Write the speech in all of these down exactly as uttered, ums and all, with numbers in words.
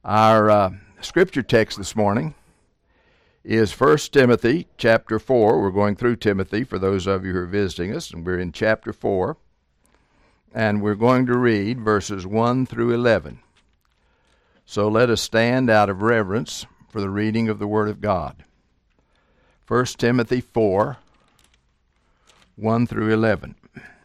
Our uh, scripture text this morning is First Timothy chapter four. We're going through Timothy for those of you who are visiting us, and we're in chapter four. And we're going to read verses one through eleven. So let us stand out of reverence for the reading of the Word of God. First Timothy four, one through eleven.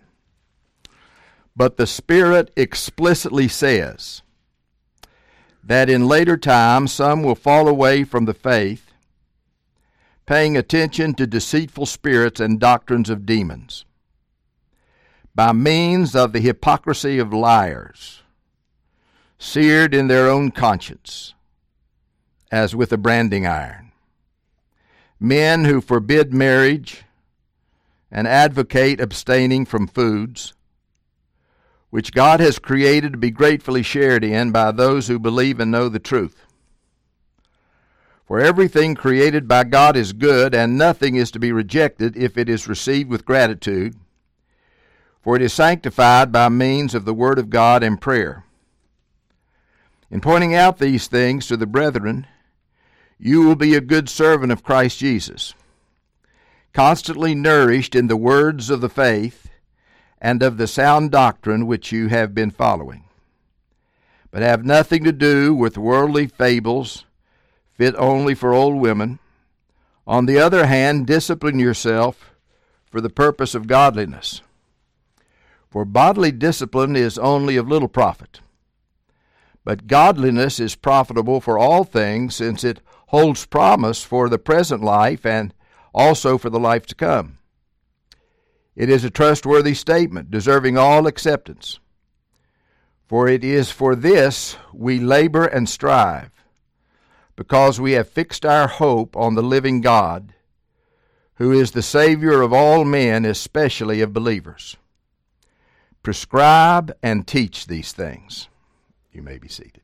But the Spirit explicitly says that in later times some will fall away from the faith, paying attention to deceitful spirits and doctrines of demons, by means of the hypocrisy of liars, seared in their own conscience, as with a branding iron. Men who forbid marriage and advocate abstaining from foods, which God has created to be gratefully shared in by those who believe and know the truth. For everything created by God is good, and nothing is to be rejected if it is received with gratitude, for it is sanctified by means of the Word of God and prayer. In pointing out these things to the brethren, you will be a good servant of Christ Jesus, constantly nourished in the words of the faith and of the sound doctrine which you have been following. But have nothing to do with worldly fables fit only for old women. On the other hand, discipline yourself for the purpose of godliness. For bodily discipline is only of little profit, but godliness is profitable for all things, since it holds promise for the present life and also for the life to come. It is a trustworthy statement, deserving all acceptance. For it is for this we labor and strive, because we have fixed our hope on the living God, who is the Savior of all men, especially of believers. Prescribe and teach these things. You may be seated.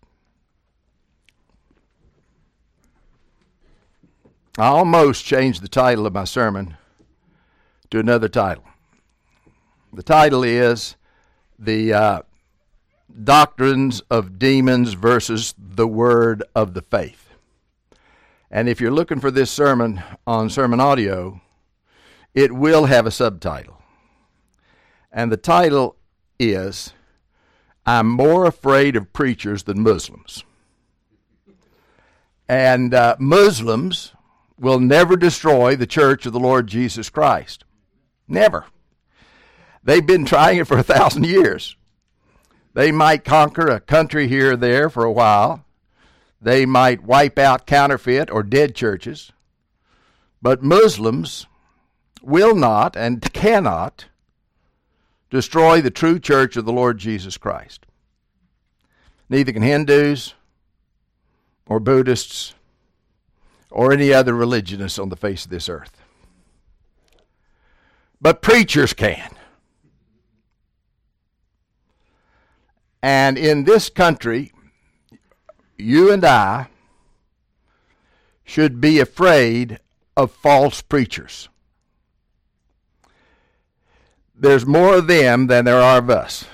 I almost changed the title of my sermon to another title. The title is The uh, Doctrines of Demons versus the Word of the Faith. And if you're looking for this sermon on Sermon Audio, it will have a subtitle. And the title is, I'm More Afraid of Preachers Than Muslims. And uh, Muslims will never destroy the church of the Lord Jesus Christ. Never. They've been trying it for a thousand years. They might conquer a country here or there for a while. They might wipe out counterfeit or dead churches. But Muslims will not and cannot destroy the true church of the Lord Jesus Christ. Neither can Hindus or Buddhists or any other religionists on the face of this earth. But preachers can. And in this country, you and I should be afraid of false preachers. There's more of them than there are of us.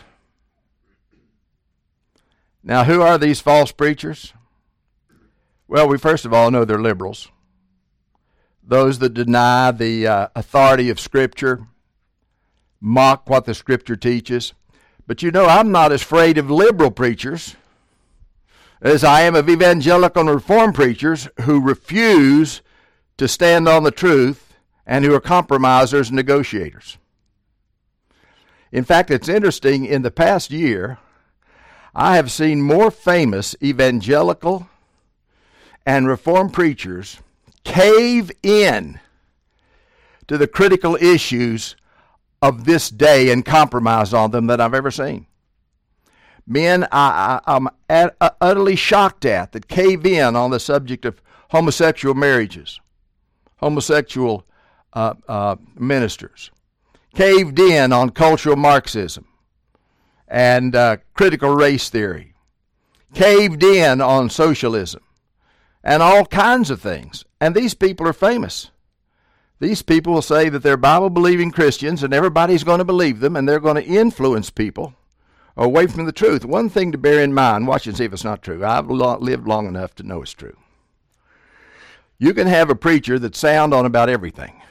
Now, who are these false preachers? Well, we first of all know they're liberals. Those that deny the uh, authority of Scripture, mock what the Scripture teaches. But you know, I'm not as afraid of liberal preachers as I am of evangelical and reform preachers who refuse to stand on the truth and who are compromisers and negotiators. In fact, it's interesting, in the past year, I have seen more famous evangelical and reform preachers cave in to the critical issues of this day and compromise on them that I've ever seen. Men I, I, I'm at, uh, utterly shocked at that cave in on the subject of homosexual marriages, homosexual uh, uh, ministers, caved in on cultural Marxism and uh, critical race theory, caved in on socialism and all kinds of things. And these people are famous. These people will say that they're Bible-believing Christians and everybody's going to believe them, and they're going to influence people away from the truth. One thing to bear in mind, watch and see if it's not true. I've lo- lived long enough to know it's true. You can have a preacher that's sound on about everything.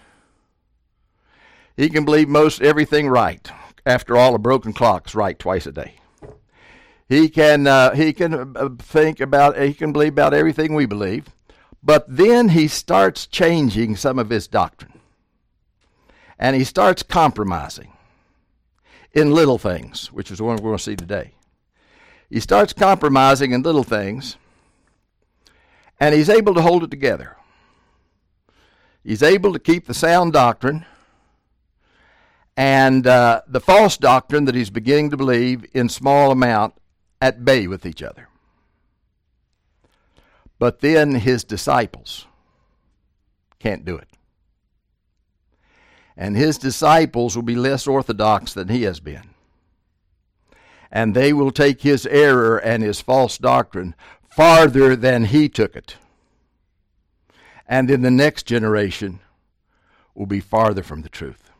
He can believe most everything right. After all, a broken clock's right twice a day. He can uh, he can uh, think about, he can believe about everything we believe, but then he starts changing some of his doctrine. And he starts compromising in little things, which is the one we're going to see today. He starts compromising in little things, and he's able to hold it together. He's able to keep the sound doctrine and uh, the false doctrine that he's beginning to believe in small amount at bay with each other. But then his disciples can't do it. And his disciples will be less orthodox than he has been. And they will take his error and his false doctrine farther than he took it. And then the next generation will be farther from the truth.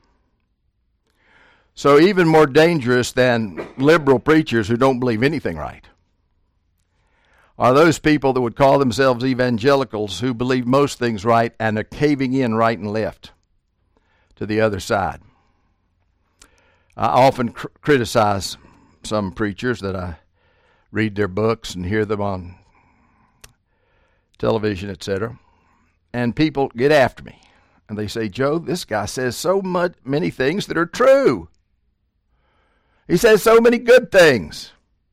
So even more dangerous than liberal preachers who don't believe anything right are those people that would call themselves evangelicals who believe most things right and are caving in right and left to the other side. I often cr- criticize some preachers that I read their books and hear them on television, et cetera. And people get after me. And they say, Joe, this guy says so much, many things that are true. He says so many good things.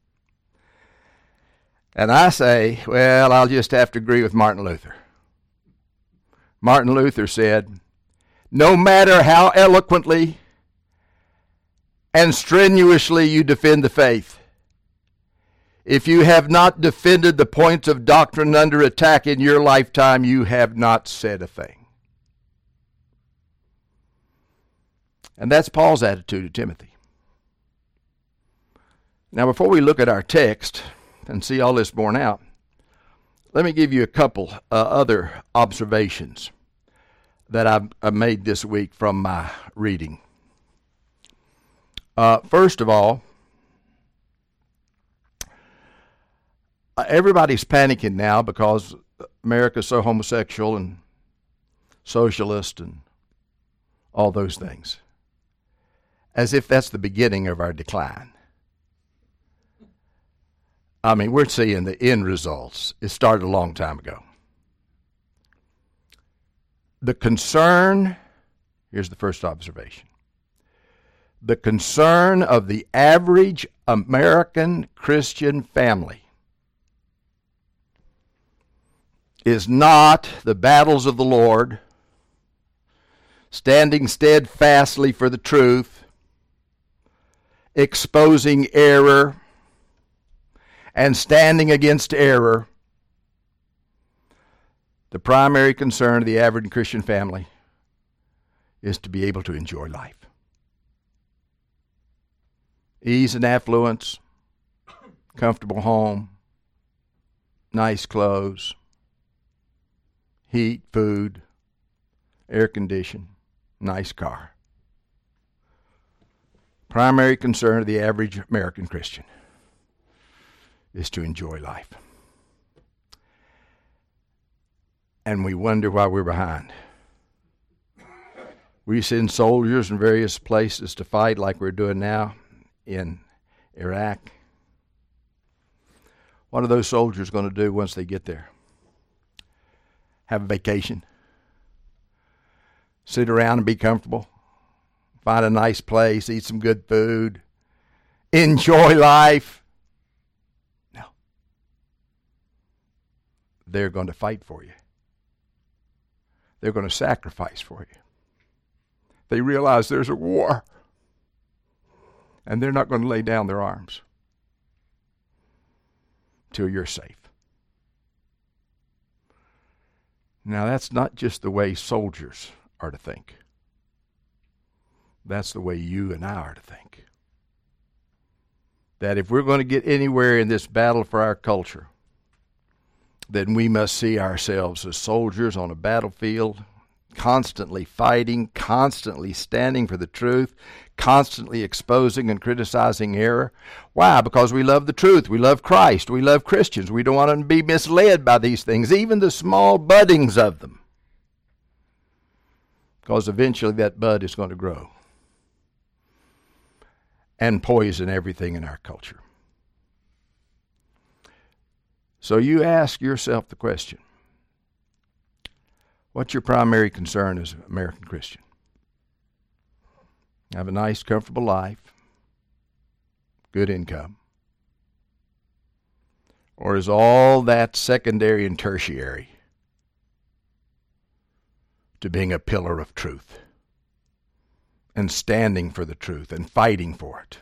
And I say, well, I'll just have to agree with Martin Luther. Martin Luther said, no matter how eloquently and strenuously you defend the faith, if you have not defended the points of doctrine under attack in your lifetime, you have not said a thing. And that's Paul's attitude to Timothy. Now, before we look at our text and see all this borne out, let me give you a couple uh, other observations that I've, I've made this week from my reading. Uh, first of all, uh, everybody's panicking now because America's so homosexual and socialist and all those things, as if that's the beginning of our decline. I mean, we're seeing the end results. It started a long time ago. The concern, here's the first observation. The concern of the average American Christian family is not the battles of the Lord, standing steadfastly for the truth, exposing error, and standing against error. The primary concern of the average Christian family is to be able to enjoy life. Ease and affluence, comfortable home, nice clothes, heat, food, air condition, nice car. Primary concern of the average American Christian is to enjoy life. And we wonder why we're behind. We send soldiers in various places to fight like we're doing now in Iraq. What are those soldiers going to do once they get there? Have a vacation? Sit around and be comfortable? Find a nice place, eat some good food, enjoy life? No. They're going to fight for you. They're going to sacrifice for you. They realize there's a war, and they're not going to lay down their arms till you're safe. Now, that's not just the way soldiers are to think. That's the way you and I are to think. That if we're going to get anywhere in this battle for our culture, then we must see ourselves as soldiers on a battlefield, constantly fighting, constantly standing for the truth, constantly exposing and criticizing error. Why? Because we love the truth. We love Christ. We love Christians. We don't want to be misled by these things, even the small buddings of them. Because eventually that bud is going to grow and poison everything in our culture. So you ask yourself the question, what's your primary concern as an American Christian? Have a nice, comfortable life, good income? Or is all that secondary and tertiary to being a pillar of truth and standing for the truth and fighting for it,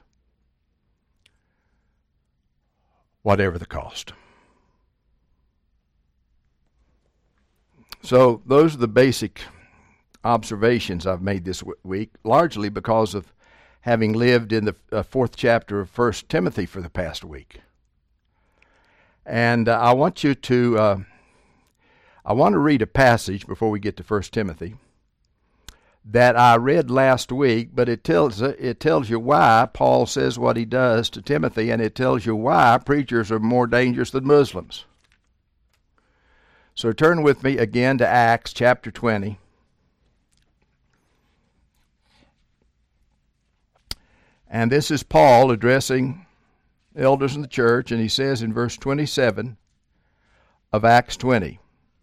whatever the cost? So those are the basic observations I've made this w- week, largely because of having lived in the uh, fourth chapter of First Timothy for the past week. And uh, I want you to, uh, I want to read a passage before we get to First Timothy that I read last week, but it tells uh, it tells you why Paul says what he does to Timothy, and it tells you why preachers are more dangerous than Muslims. So turn with me again to Acts chapter twenty. And this is Paul addressing elders in the church, and he says in verse twenty-seven of Acts twenty,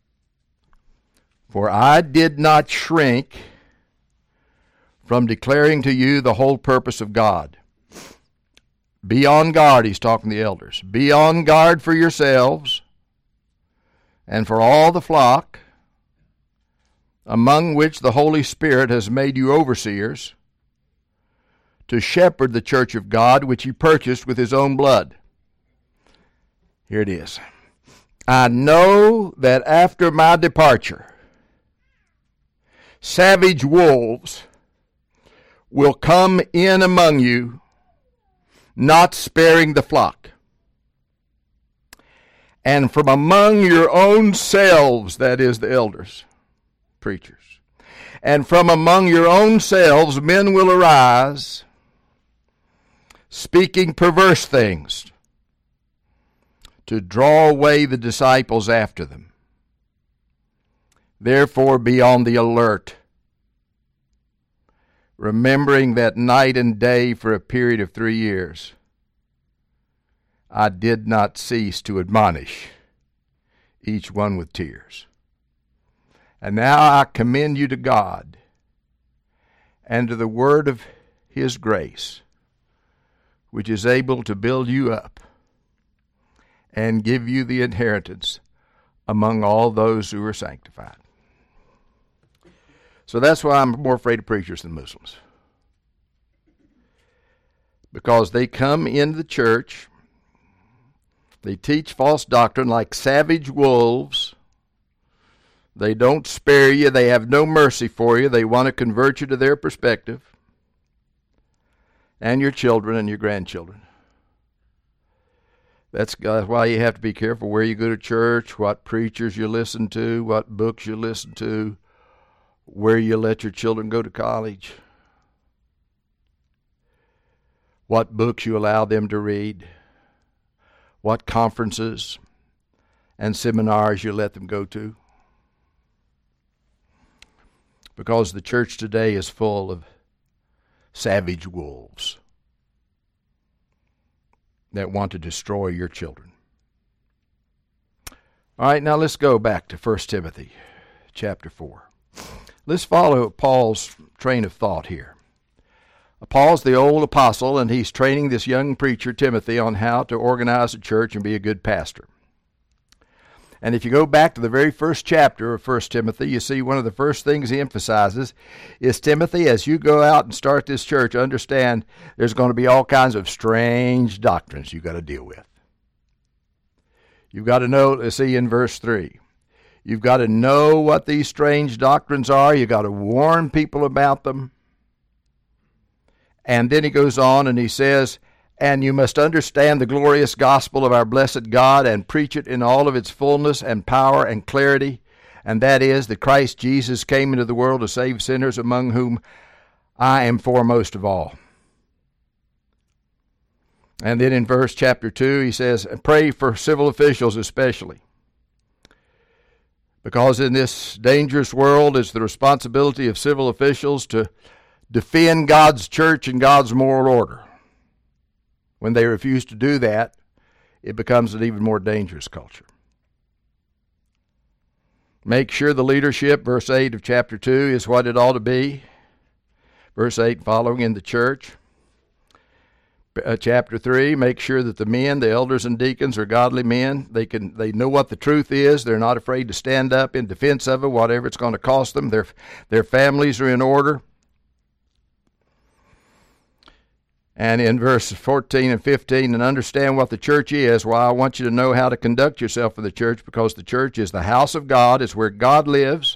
"For I did not shrink from declaring to you the whole purpose of God. Be on guard," he's talking to the elders, "be on guard for yourselves and for all the flock, among which the Holy Spirit has made you overseers, to shepherd the church of God, which he purchased with his own blood." Here it is. "I know that after my departure, savage wolves will come in among you, not sparing the flock. And from among your own selves," that is the elders, preachers, "and from among your own selves men will arise, speaking perverse things, to draw away the disciples after them. Therefore be on the alert, remembering that night and day for a period of three years I did not cease to admonish each one with tears. And now I commend you to God and to the word of his grace, which is able to build you up and give you the inheritance among all those who are sanctified." So that's why I'm more afraid of preachers than Muslims. Because they come into the church, they teach false doctrine like savage wolves. They don't spare you. They have no mercy for you. They want to convert you to their perspective, and your children and your grandchildren. That's why you have to be careful where you go to church, what preachers you listen to, what books you listen to, where you let your children go to college, what books you allow them to read, what conferences and seminars you let them go to. Because the church today is full of savage wolves that want to destroy your children. All right, now let's go back to First Timothy chapter four. Let's follow Paul's train of thought here. Paul's the old apostle, and he's training this young preacher, Timothy, on how to organize a church and be a good pastor. And if you go back to the very first chapter of First Timothy, you see one of the first things he emphasizes is, Timothy, as you go out and start this church, understand there's going to be all kinds of strange doctrines you've got to deal with. You've got to know, let's see in verse three, you've got to know what these strange doctrines are. You've got to warn people about them. And then he goes on and he says, "And you must understand the glorious gospel of our blessed God and preach it in all of its fullness and power and clarity, and that is that Christ Jesus came into the world to save sinners, among whom I am foremost of all. And then in verse chapter two, he says, pray for civil officials especially, because in this dangerous world it's the responsibility of civil officials to defend God's church and God's moral order. When they refuse to do that, it becomes an even more dangerous culture. Make sure the leadership, verse eight of chapter two, is what it ought to be. Verse eight following, in the church. Uh, chapter three, make sure that the men, the elders and deacons, are godly men. They can, they know what the truth is. They're not afraid to stand up in defense of it, whatever it's going to cost them. Their, their families are in order. And in verse fourteen and fifteen, and understand what the church is. Well, I want you to know how to conduct yourself in the church, because the church is the house of God. It's where God lives.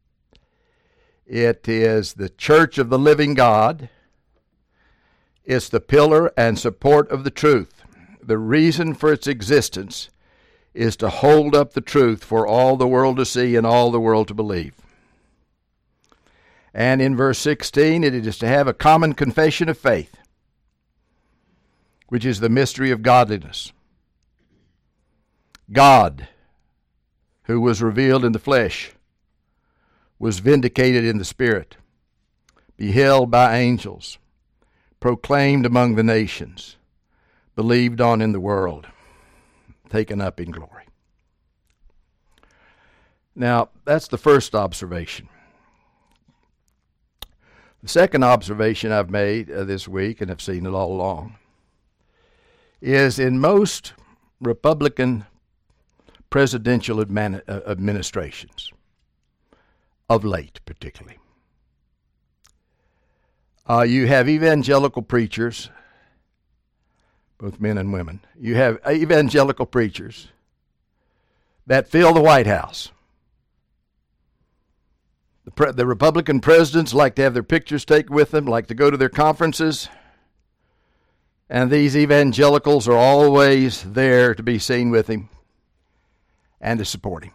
It is the church of the living God. It's the pillar and support of the truth. The reason for its existence is to hold up the truth for all the world to see and all the world to believe. And in verse sixteen, it is to have a common confession of faith, which is the mystery of godliness. God, who was revealed in the flesh, was vindicated in the Spirit, beheld by angels, proclaimed among the nations, believed on in the world, taken up in glory. Now, that's the first observation. The second observation I've made uh, this week, and have seen it all along, is in most Republican presidential admin, uh, administrations, of late particularly, Uh, you have evangelical preachers, both men and women. You have evangelical preachers that fill the White House. The, pre- the Republican presidents like to have their pictures taken with them, like to go to their conferences. And these evangelicals are always there to be seen with him and to support him.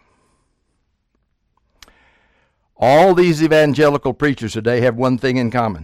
All these evangelical preachers today have one thing in common.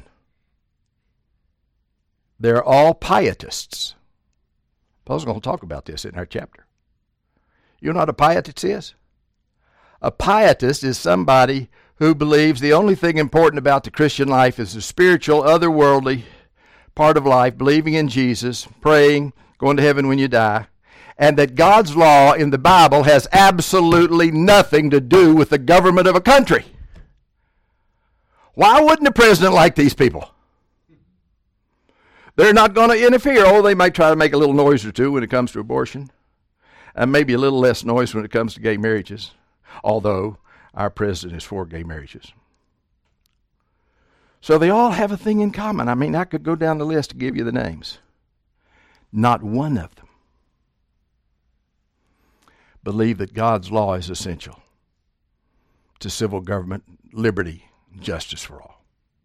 They're all pietists. Paul's going to talk about this in our chapter. You know what a pietist is? A pietist is somebody who believes the only thing important about the Christian life is the spiritual, otherworldly part of life, believing in Jesus, praying, going to heaven when you die, and that God's law in the Bible has absolutely nothing to do with the government of a country. Why wouldn't the president like these people? They're not going to interfere. Oh, they might try to make a little noise or two when it comes to abortion, and maybe a little less noise when it comes to gay marriages, although our president is for gay marriages. So they all have a thing in common. I mean, I could go down the list to give you the names. Not one of them believe that God's law is essential to civil government, liberty, and justice for all.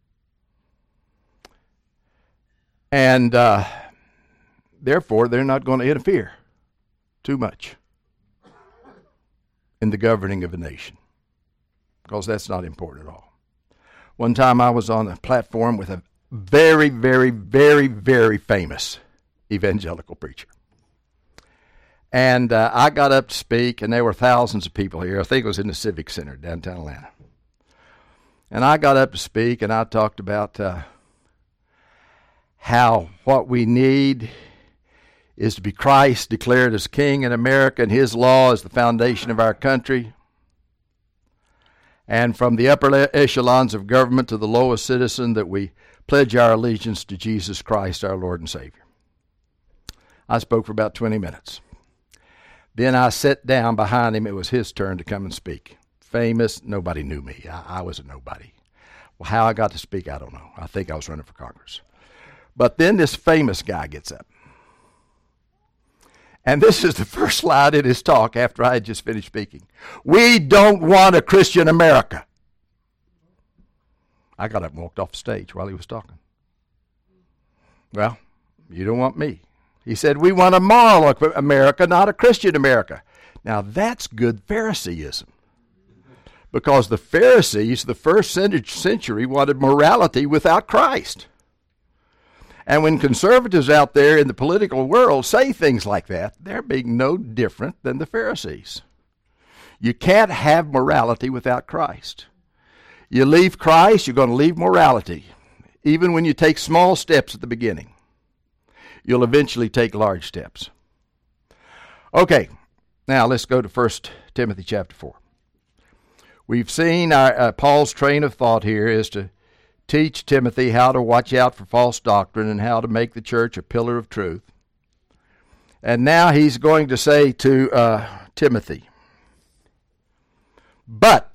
And uh, therefore, they're not going to interfere too much in the governing of a nation, because that's not important at all. One time I was on a platform with a very, very, very, very famous evangelical preacher. And uh, I got up to speak, and there were thousands of people here. I think it was in the Civic Center, downtown Atlanta. And I got up to speak, and I talked about uh, how what we need is to be Christ declared as King in America, and His law is the foundation of our country. And from the upper echelons of government to the lowest citizen, that we pledge our allegiance to Jesus Christ, our Lord and Savior. I spoke for about twenty minutes. Then I sat down behind him. It was his turn to come and speak. Famous, nobody knew me. I, I was a nobody. Well, how I got to speak, I don't know. I think I was running for Congress. But then this famous guy gets up. And this is the first slide in his talk after I had just finished speaking. We don't want a Christian America. I got up and walked off the stage while he was talking. Well, you don't want me. He said, we want a moral America, not a Christian America. Now, that's good Phariseeism. Because the Pharisees, the first century, wanted morality without Christ. And when conservatives out there in the political world say things like that, they're being no different than the Pharisees. You can't have morality without Christ. You leave Christ, you're going to leave morality. Even when you take small steps at the beginning, you'll eventually take large steps. Okay, now let's go to First Timothy chapter four. We've seen our, uh, Paul's train of thought here is to teach Timothy how to watch out for false doctrine and how to make the church a pillar of truth. And now he's going to say to uh, Timothy, but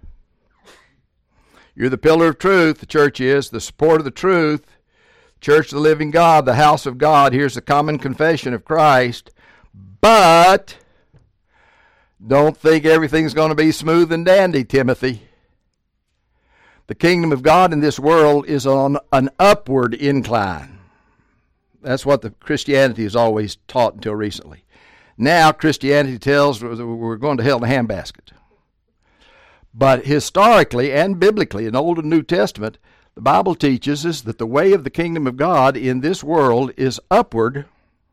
you're the pillar of truth, the church is, the support of the truth, church of the living God, the house of God. Here's the common confession of Christ. But don't think everything's going to be smooth and dandy, Timothy. The kingdom of God in this world is on an upward incline. That's what the Christianity has always taught until recently. Now Christianity tells we're going to hell in a handbasket. But historically and biblically in Old and New Testament, the Bible teaches us that the way of the kingdom of God in this world is upward,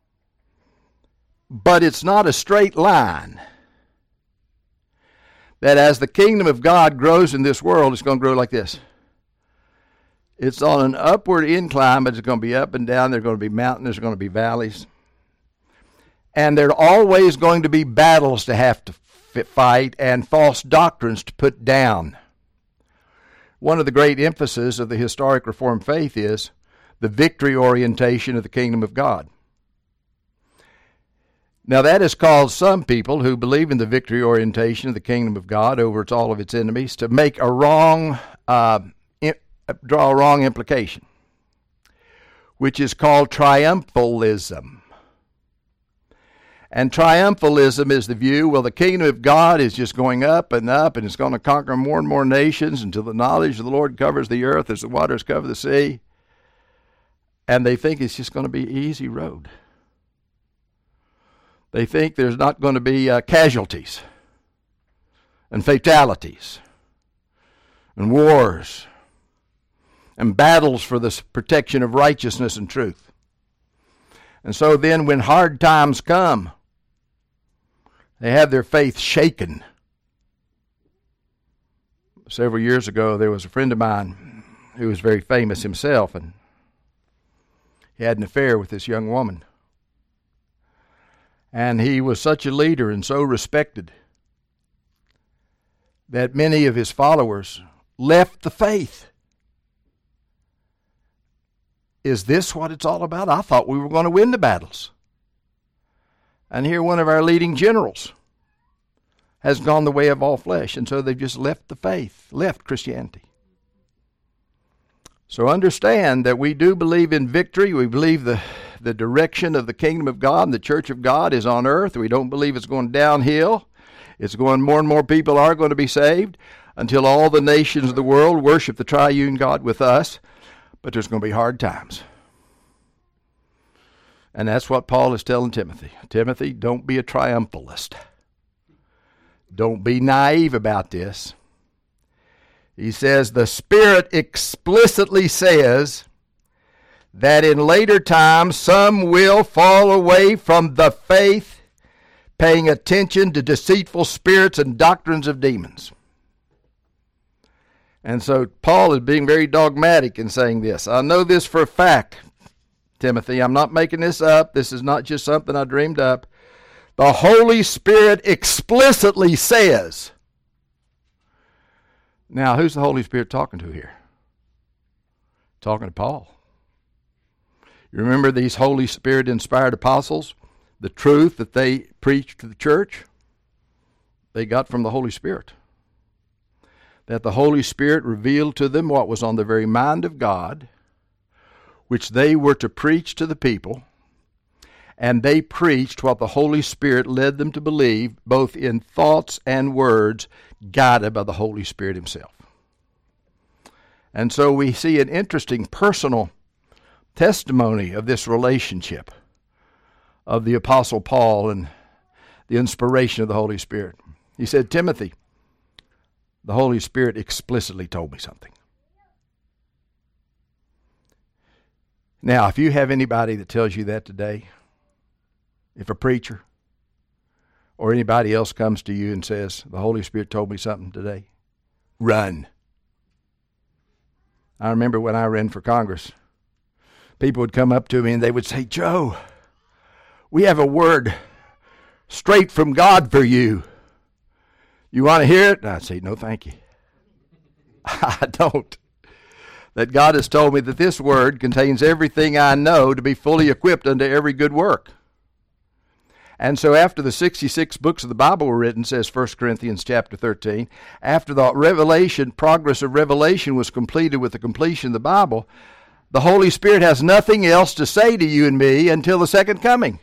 but it's not a straight line. That as the kingdom of God grows in this world, it's going to grow like this. It's on an upward incline, but it's going to be up and down. There are going to be mountains, there's going to be valleys. And there are always going to be battles to have to fight and false doctrines to put down. One of the great emphases of the historic Reformed faith is the victory orientation of the kingdom of God. Now that has caused some people who believe in the victory orientation of the kingdom of God over its, all of its enemies to make a wrong, uh, in, draw a wrong implication, which is called triumphalism. And triumphalism is the view, well, the kingdom of God is just going up and up, and it's going to conquer more and more nations until the knowledge of the Lord covers the earth as the waters cover the sea. And they think it's just going to be an easy road. They think there's not going to be uh, casualties and fatalities and wars and battles for the protection of righteousness and truth. And so then when hard times come, they have their faith shaken. Several years ago, there was a friend of mine who was very famous himself, and he had an affair with this young woman. And he was such a leader and so respected that many of his followers left the faith. Is this what it's all about? I thought we were going to win the battles. And here one of our leading generals has gone the way of all flesh, and so they've just left the faith, left Christianity. So understand that we do believe in victory. We believe the, the direction of the kingdom of God and the church of God is on earth. We don't believe it's going downhill. It's going, more and more people are going to be saved until all the nations of the world worship the triune God with us. But there's going to be hard times. And that's what Paul is telling Timothy. Timothy, don't be a triumphalist. Don't be naive about this. He says, the Spirit explicitly says that in later times some will fall away from the faith, paying attention to deceitful spirits and doctrines of demons. And so Paul is being very dogmatic in saying this. I know this for a fact, Timothy. I'm not making this up. This is not just something I dreamed up. The Holy Spirit explicitly says. Now, who's the Holy Spirit talking to here? Talking to Paul. You remember these Holy Spirit-inspired apostles? The truth that they preached to the church, they got from the Holy Spirit. That the Holy Spirit revealed to them what was on the very mind of God, which they were to preach to the people, and they preached what the Holy Spirit led them to believe, both in thoughts and words, guided by the Holy Spirit himself. And so we see an interesting personal testimony of this relationship of the Apostle Paul and the inspiration of the Holy Spirit. He said, Timothy, The Holy Spirit explicitly told me something. Now, if you have anybody that tells you that today, if a preacher or anybody else comes to you and says, the Holy Spirit told me something today, run. I remember when I ran for Congress, people would come up to me and they would say, Joe, we have a word straight from God for you. You want to hear it? And I'd say, no, thank you. I don't. That God has told me that this word contains everything I know to be fully equipped unto every good work. And so after the sixty-six books of the Bible were written, says First Corinthians chapter thirteen, after the revelation, progress of revelation was completed with the completion of the Bible, the Holy Spirit has nothing else to say to you and me until the second coming.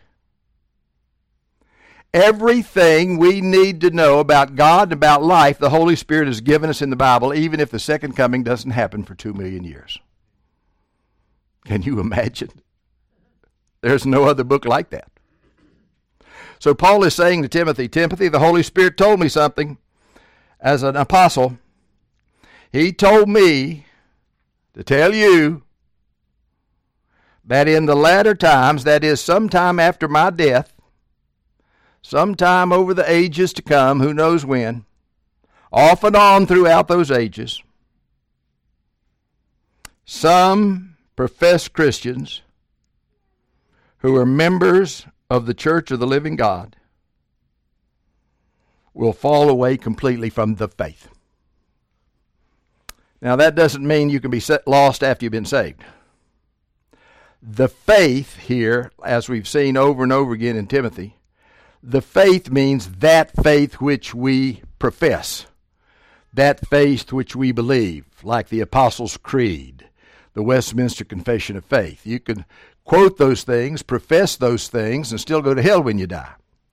Everything we need to know about God and about life, the Holy Spirit has given us in the Bible, even if the second coming doesn't happen for two million years. Can you imagine? There's no other book like that. So Paul is saying to Timothy, Timothy, the Holy Spirit told me something as an apostle. He told me to tell you that in the latter times, that is sometime after my death, sometime over the ages to come, who knows when, off and on throughout those ages, some professed Christians who are members of the Church of the Living God will fall away completely from the faith. Now, that doesn't mean you can be lost after you've been saved. The faith here, as we've seen over and over again in Timothy, the faith means that faith which we profess, that faith which we believe, like the Apostles' Creed, the Westminster Confession of Faith. You can quote those things, profess those things, and still go to hell when you die,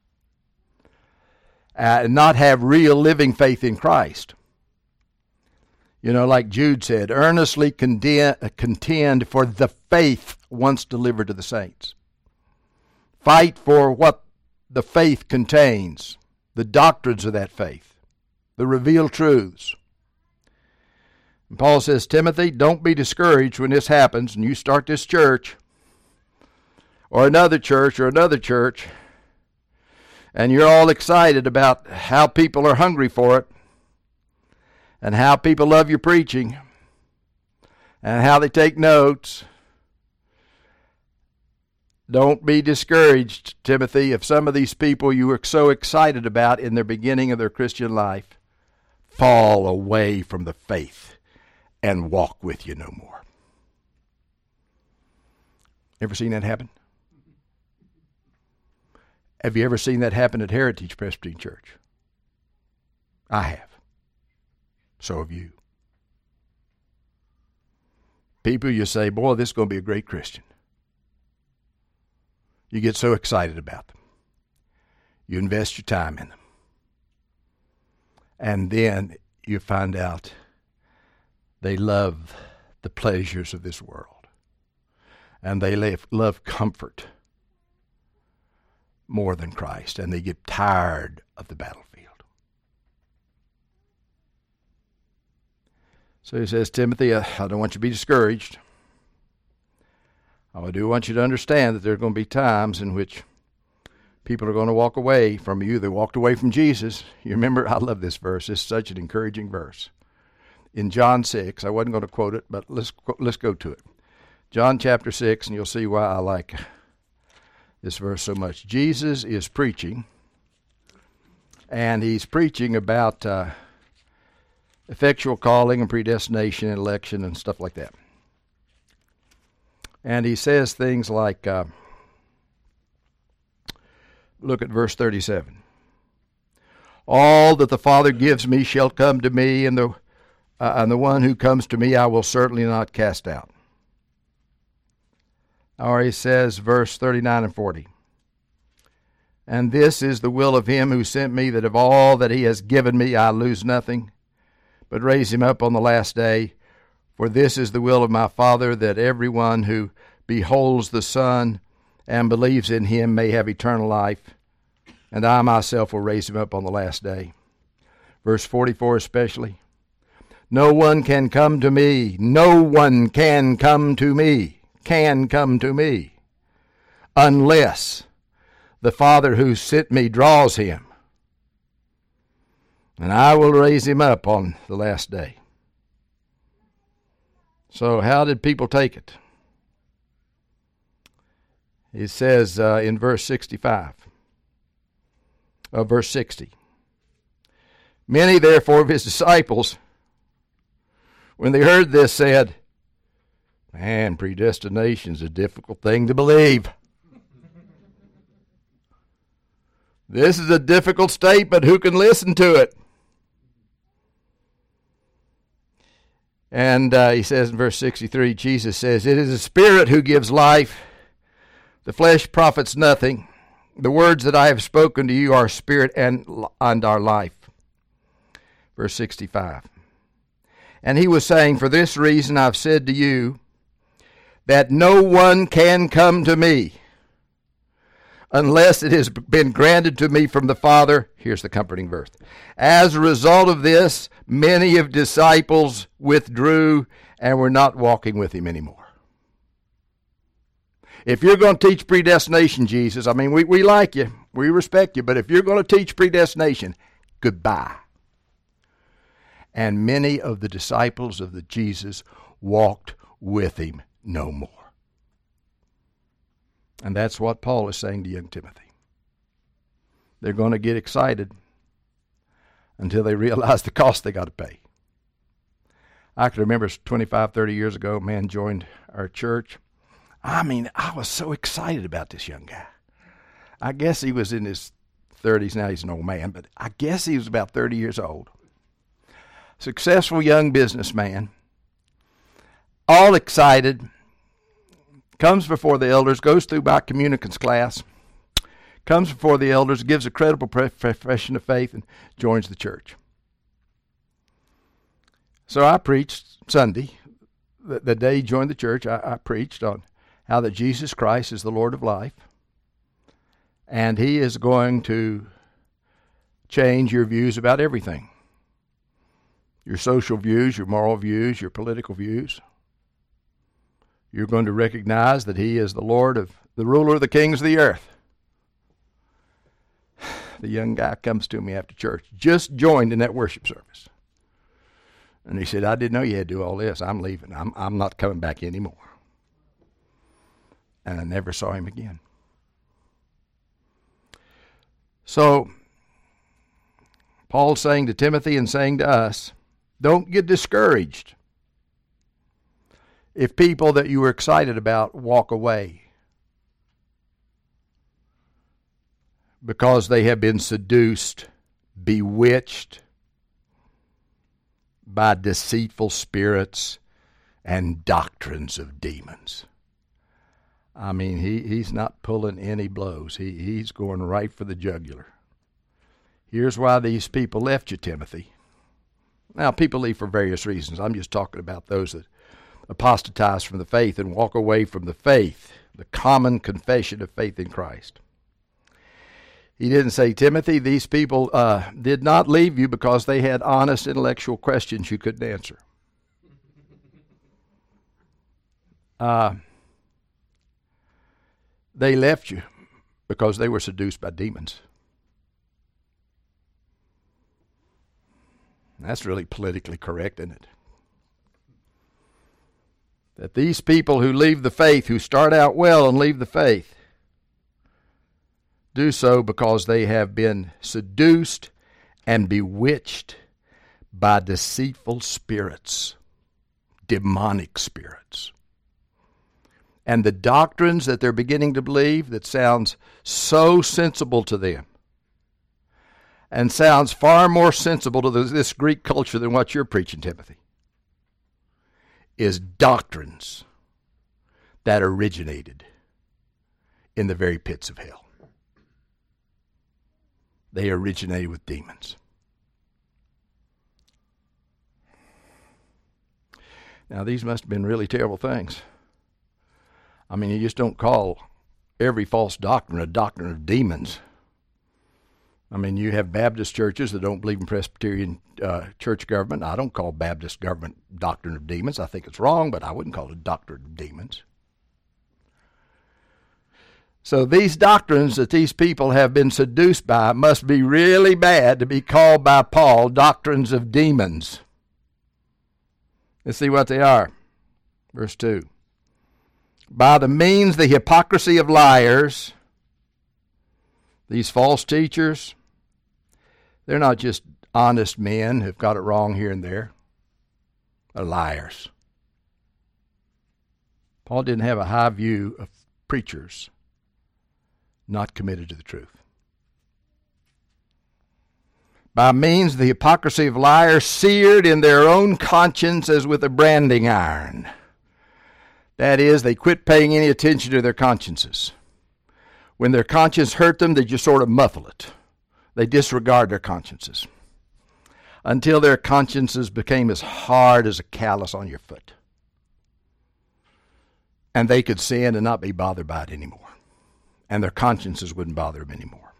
uh, and not have real living faith in Christ. You know, like Jude said, earnestly contend, contend for the faith once delivered to the saints. Fight for what the faith contains, the doctrines of that faith, the revealed truths. And Paul says, Timothy, don't be discouraged when this happens and you start this church or another church or another church, and you're all excited about how people are hungry for it and how people love your preaching and how they take notes. Don't be discouraged, Timothy, if some of these people you were so excited about in the beginning of their Christian life fall away from the faith and walk with you no more. Ever seen that happen? Have you ever seen that happen at Heritage Presbyterian Church? I have. So have you. People, you say, boy, this is going to be a great Christian. You get so excited about them. You invest your time in them. And then you find out they love the pleasures of this world. And they love comfort more than Christ. And they get tired of the battlefield. So he says, Timothy, I don't want you to be discouraged. I do want you to understand that there are going to be times in which people are going to walk away from you. They walked away from Jesus. You remember, I love this verse. It's such an encouraging verse. In John six, I wasn't going to quote it, but let's let's go to it. John chapter six, and you'll see why I like this verse so much. Jesus is preaching, and he's preaching about uh, effectual calling and predestination and election and stuff like that. And he says things like, uh, look at verse thirty-seven. All that the Father gives me shall come to me, and the uh, and the one who comes to me I will certainly not cast out. Or he says, verse thirty-nine and forty. And this is the will of him who sent me, that of all that he has given me I lose nothing, but raise him up on the last day. For this is the will of my Father, that everyone who beholds the Son and believes in him may have eternal life, and I myself will raise him up on the last day. Verse forty-four especially. No one can come to me. No one can come to me. Can come to me. Unless the Father who sent me draws him. And I will raise him up on the last day. So how did people take it? It says uh, in verse sixty-five. Uh, verse sixty. Many therefore of his disciples, when they heard this, said, man, predestination's a difficult thing to believe. This is a difficult statement. Who can listen to it? And uh, he says in verse sixty-three, Jesus says, it is the Spirit who gives life. The flesh profits nothing. The words that I have spoken to you are spirit and, and are life. Verse sixty-five. And he was saying, for this reason I've said to you that no one can come to me unless it has been granted to me from the Father. Here's the comforting verse. As a result of this, many of disciples withdrew and were not walking with him anymore. If you're going to teach predestination, Jesus, I mean, we, we like you, we respect you, but if you're going to teach predestination, goodbye. And many of the disciples of the Jesus walked with him no more. And that's what Paul is saying to young Timothy. They're going to get excited until they realize the cost they got to pay. I can remember twenty-five, thirty years ago, a man joined our church. I mean, I was so excited about this young guy. I guess he was in his thirties. Now he's an old man, but I guess he was about thirty years old. Successful young businessman. All excited. Comes before the elders, goes through my communicants class, comes before the elders, gives a credible profession of faith, and joins the church. So I preached Sunday, the, the day he joined the church, I, I preached on how that Jesus Christ is the Lord of life, and he is going to change your views about everything. Your social views, your moral views, your political views. You're going to recognize that he is the Lord of the ruler of the kings of the earth. The young guy comes to me after church, just joined in that worship service. And he said, I didn't know you had to do all this. I'm leaving. I'm, I'm not coming back anymore. And I never saw him again. So, Paul's saying to Timothy and saying to us, don't get discouraged if people that you were excited about walk away because they have been seduced, bewitched by deceitful spirits and doctrines of demons. I mean, he, he's not pulling any blows. He, he's going right for the jugular. Here's why these people left you, Timothy. Now, people leave for various reasons. I'm just talking about those that apostatize from the faith and walk away from the faith, the common confession of faith in Christ. He didn't say, Timothy, these people uh, did not leave you because they had honest intellectual questions you couldn't answer. Uh, they left you because they were seduced by demons. That's really politically correct, isn't it? That these people who leave the faith, who start out well and leave the faith, do so because they have been seduced and bewitched by deceitful spirits, demonic spirits. And the doctrines that they're beginning to believe that sounds so sensible to them and sounds far more sensible to this Greek culture than what you're preaching, Timothy, is doctrines that originated in the very pits of hell. They originated with demons. Now, these must have been really terrible things. I mean, you just don't call every false doctrine a doctrine of demons I mean, you have Baptist churches that don't believe in Presbyterian uh, church government. I don't call Baptist government doctrine of demons. I think it's wrong, but I wouldn't call it doctrine of demons. So these doctrines that these people have been seduced by must be really bad to be called by Paul doctrines of demons. Let's see what they are. Verse two. By the means the hypocrisy of liars, these false teachers, they're not just honest men who've got it wrong here and there. They're liars. Paul didn't have a high view of preachers not committed to the truth. By means of the hypocrisy of liars, seared in their own conscience as with a branding iron. That is, they quit paying any attention to their consciences. When their conscience hurt them, they just sort of muffle it. They disregard their consciences until their consciences became as hard as a callus on your foot. And they could sin and not be bothered by it anymore. And their consciences wouldn't bother them anymore.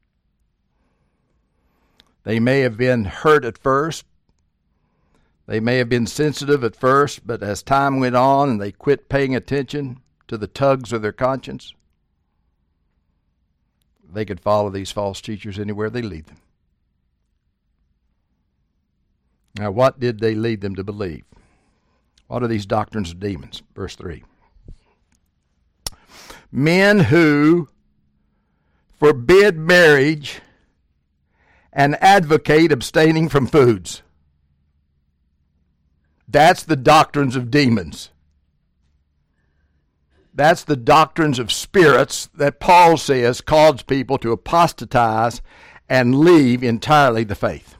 They may have been hurt at first. They may have been sensitive at first, but as time went on and they quit paying attention to the tugs of their conscience, they could follow these false teachers anywhere they lead them. Now, what did they lead them to believe? What are these doctrines of demons? Verse three. Men who forbid marriage and advocate abstaining from foods. That's the doctrines of demons. That's the doctrines of spirits that Paul says cause people to apostatize and leave entirely the faith.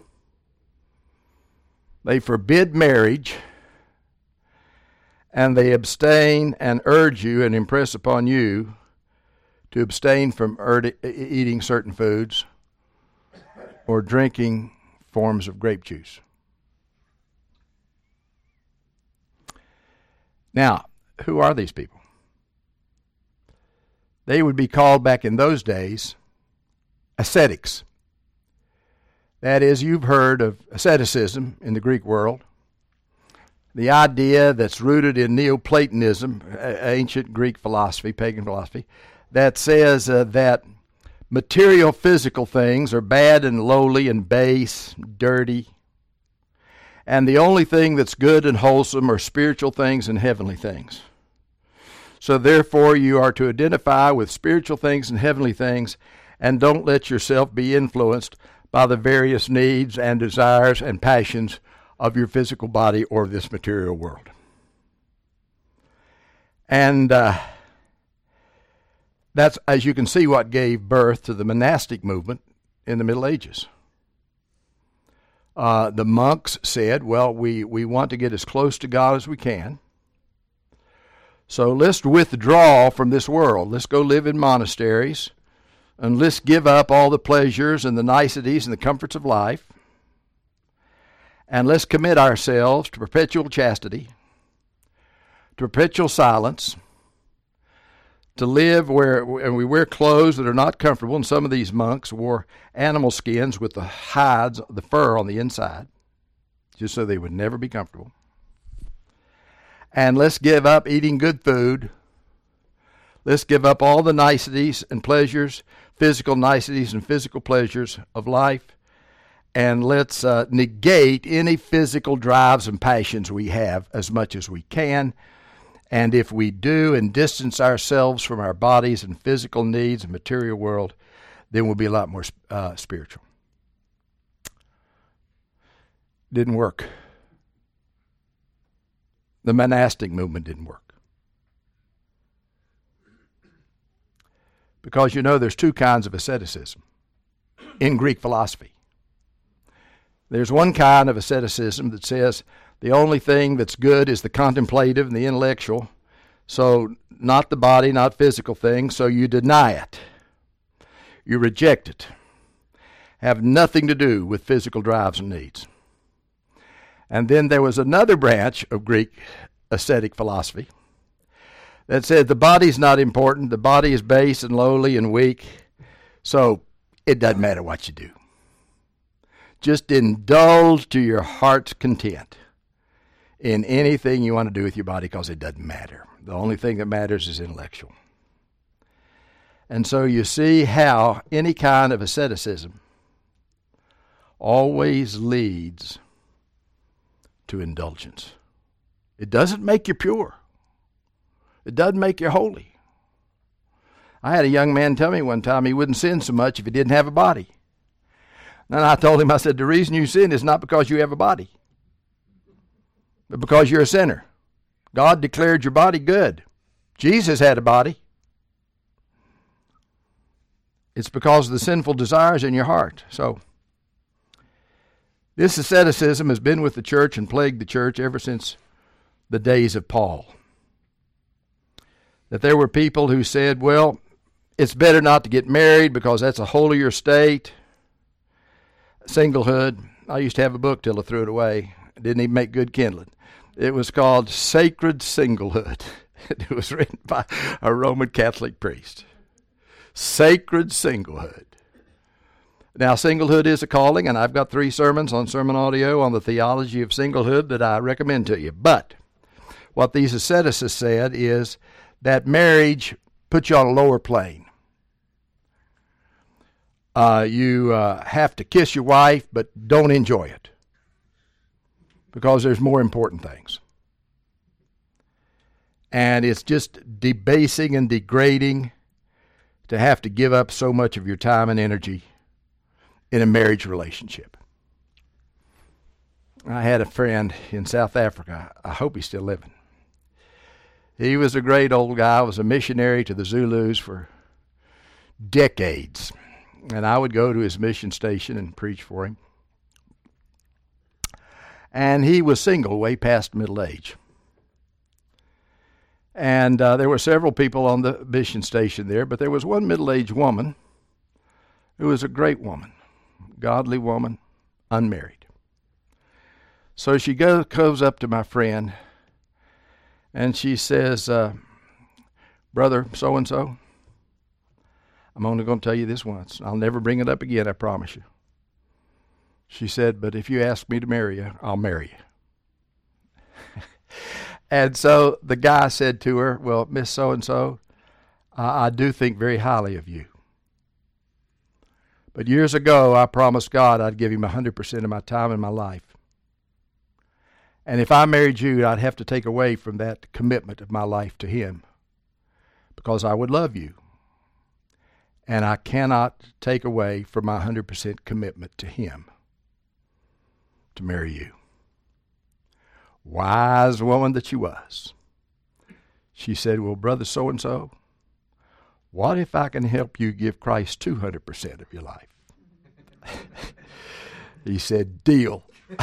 They forbid marriage, and they abstain and urge you and impress upon you to abstain from eating certain foods or drinking forms of grape juice. Now, who are these people? They would be called back in those days ascetics. That is, you've heard of asceticism in the Greek world. The idea that's rooted in Neoplatonism, ancient Greek philosophy, pagan philosophy, that says uh, that material physical things are bad and lowly and base, dirty, and the only thing that's good and wholesome are spiritual things and heavenly things. So therefore you are to identify with spiritual things and heavenly things, and don't let yourself be influenced by the various needs and desires and passions of your physical body or this material world. And uh, that's, as you can see, what gave birth to the monastic movement in the Middle Ages. Uh, the monks said, well, we, we want to get as close to God as we can. So let's withdraw from this world. Let's go live in monasteries, and let's give up all the pleasures and the niceties and the comforts of life. And let's commit ourselves to perpetual chastity, to perpetual silence, to live where and we wear clothes that are not comfortable. And some of these monks wore animal skins with the hides, the fur on the inside, just so they would never be comfortable. And let's give up eating good food. Let's give up all the niceties and pleasures, physical niceties and physical pleasures of life. And let's uh, negate any physical drives and passions we have as much as we can. And if we do and distance ourselves from our bodies and physical needs and material world, then we'll be a lot more uh, spiritual. Didn't work. The monastic movement didn't work. Because, you know, there's two kinds of asceticism in Greek philosophy. There's one kind of asceticism that says the only thing that's good is the contemplative and the intellectual. So not the body, not physical things. So you deny it. You reject it. Have nothing to do with physical drives and needs. And then there was another branch of Greek ascetic philosophy that said the body's not important. The body is base and lowly and weak. So it doesn't matter what you do. Just indulge to your heart's content in anything you want to do with your body, because it doesn't matter. The only thing that matters is intellectual. And so you see how any kind of asceticism always leads to indulgence. It doesn't make you pure. It doesn't make you holy. I had a young man tell me one time he wouldn't sin so much if he didn't have a body. And I told him, I said, the reason you sin is not because you have a body, but because you're a sinner. God declared your body good. Jesus had a body. It's because of the sinful desires in your heart. So, this asceticism has been with the church and plagued the church ever since the days of Paul. That there were people who said, well, it's better not to get married because that's a holier state. Singlehood. I used to have a book till I threw it away. It didn't even make good kindling. It was called Sacred Singlehood. It was written by a Roman Catholic priest. Sacred Singlehood. Now, singlehood is a calling, and I've got three sermons on sermon audio on the theology of singlehood that I recommend to you. But what these asceticists said is that marriage puts you on a lower plane. Uh, you uh, have to kiss your wife, but don't enjoy it, because there's more important things. And it's just debasing and degrading to have to give up so much of your time and energy in a marriage relationship. I had a friend in South Africa. I hope he's still living. He was a great old guy, was a missionary to the Zulus for decades. And I would go to his mission station and preach for him. And he was single, way past middle age. And uh, there were several people on the mission station there, but there was one middle-aged woman who was a great woman, godly woman, unmarried. So she goes, goes up to my friend, and she says, uh, Brother so-and-so, I'm only going to tell you this once. I'll never bring it up again, I promise you. She said, but if you ask me to marry you, I'll marry you. And so the guy said to her, well, Miss So-and-so, I, I do think very highly of you. But years ago, I promised God I'd give him one hundred percent of my time and my life. And if I married you, I'd have to take away from that commitment of my life to him, because I would love you. And I cannot take away from my one hundred percent commitment to him to marry you. Wise woman that she was. She said, well, brother so-and-so, what if I can help you give Christ two hundred percent of your life? He said, deal.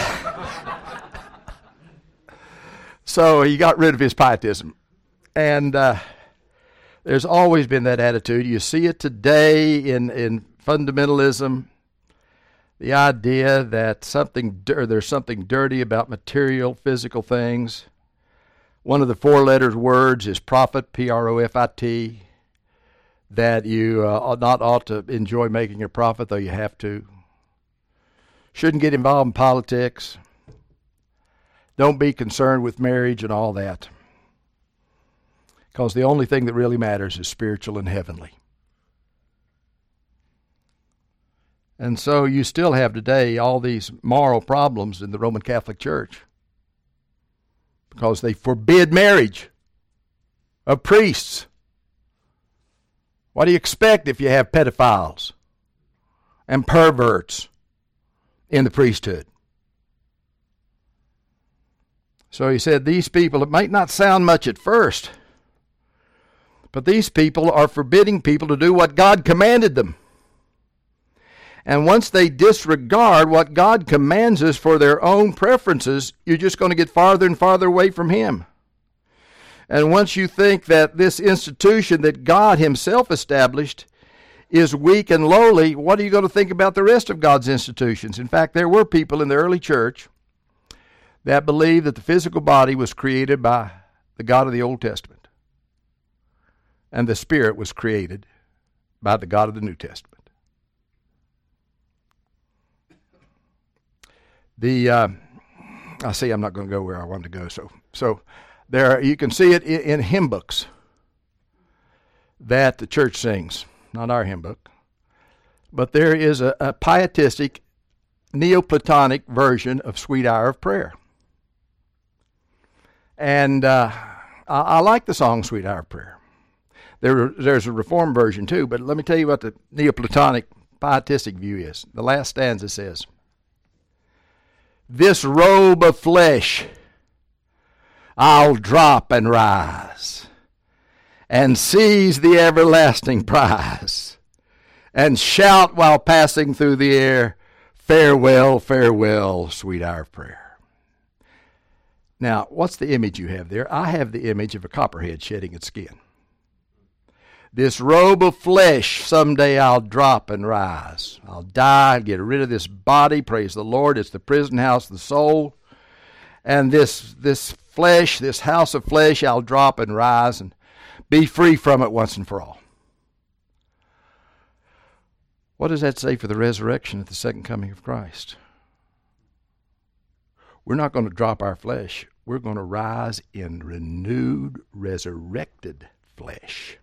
So he got rid of his pietism. And uh, there's always been that attitude. You see it today in, in fundamentalism. The idea that something or there's something dirty about material, physical things. One of the four letters words is profit, P R O F I T, that you uh, not ought to enjoy making a profit, though you have to. Shouldn't get involved in politics. Don't be concerned with marriage and all that. Because the only thing that really matters is spiritual and heavenly. And so you still have today all these moral problems in the Roman Catholic Church because they forbid marriage of priests. What do you expect if you have pedophiles and perverts in the priesthood? So he said these people, it might not sound much at first, but these people are forbidding people to do what God commanded them. And once they disregard what God commands us for their own preferences, you're just going to get farther and farther away from him. And once you think that this institution that God himself established is weak and lowly, what are you going to think about the rest of God's institutions? In fact, there were people in the early church that believed that the physical body was created by the God of the Old Testament, and the spirit was created by the God of the New Testament. The uh, I see I'm not going to go where I wanted to go. So so there you can see it in, in hymn books that the church sings, not our hymn book. But there is a, a pietistic, Neoplatonic version of Sweet Hour of Prayer. And uh, I, I like the song Sweet Hour of Prayer. There, there's a Reformed version too, but let me tell you what the Neoplatonic pietistic view is. The last stanza says, "This robe of flesh I'll drop and rise, and seize the everlasting prize, and shout while passing through the air, farewell, farewell, sweet hour of prayer." Now, what's the image you have there? I have the image of a copperhead shedding its skin. This robe of flesh, someday I'll drop and rise. I'll die and get rid of this body. Praise the Lord. It's the prison house of the soul. And this, this flesh, this house of flesh, I'll drop and rise and be free from it once and for all. What does that say for the resurrection at the second coming of Christ? We're not going to drop our flesh. We're going to rise in renewed, resurrected flesh.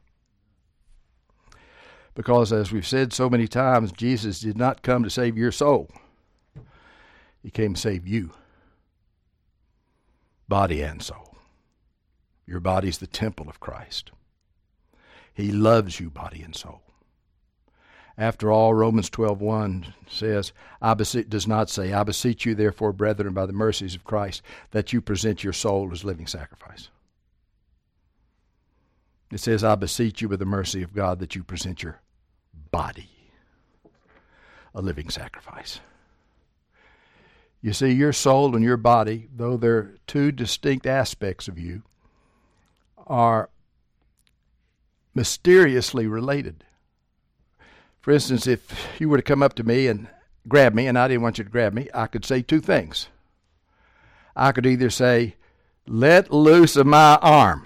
Because as we've said so many times, Jesus did not come to save your soul. He came to save you, body and soul. Your body's the temple of Christ. He loves you, body and soul. After all, Romans twelve one says, I beseech, does not say, I beseech you therefore, brethren, by the mercies of Christ, that you present your soul as living sacrifice. It says, I beseech you by the mercy of God that you present your body a living sacrifice. You see, your soul and your body, though they're two distinct aspects of you, are mysteriously related. For instance, if you were to come up to me and grab me, and I didn't want you to grab me, I could say two things. I could either say, let loose of my arm,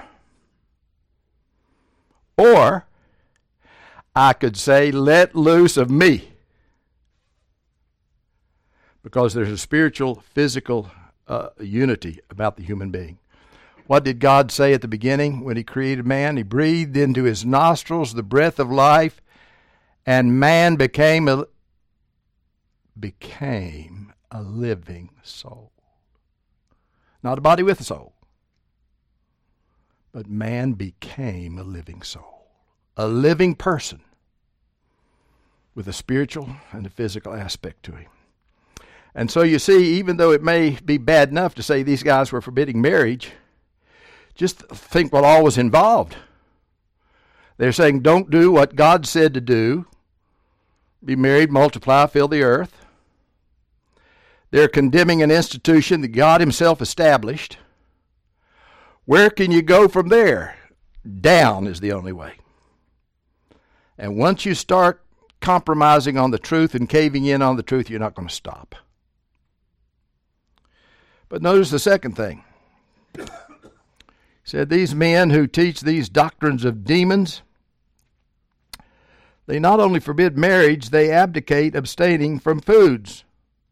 or I could say, let loose of me. Because there's a spiritual, physical uh, unity about the human being. What did God say at the beginning when he created man? He breathed into his nostrils the breath of life, and man became a, became a living soul. Not a body with a soul, but man became a living soul. A living person with a spiritual and a physical aspect to him. And so you see, even though it may be bad enough to say these guys were forbidding marriage, just think what all was involved. They're saying, don't do what God said to do. Be married, multiply, fill the earth. They're condemning an institution that God himself established. Where can you go from there? Down is the only way. And once you start compromising on the truth and caving in on the truth, you're not going to stop. But notice the second thing. He said, these men who teach these doctrines of demons, they not only forbid marriage, they abdicate abstaining from foods.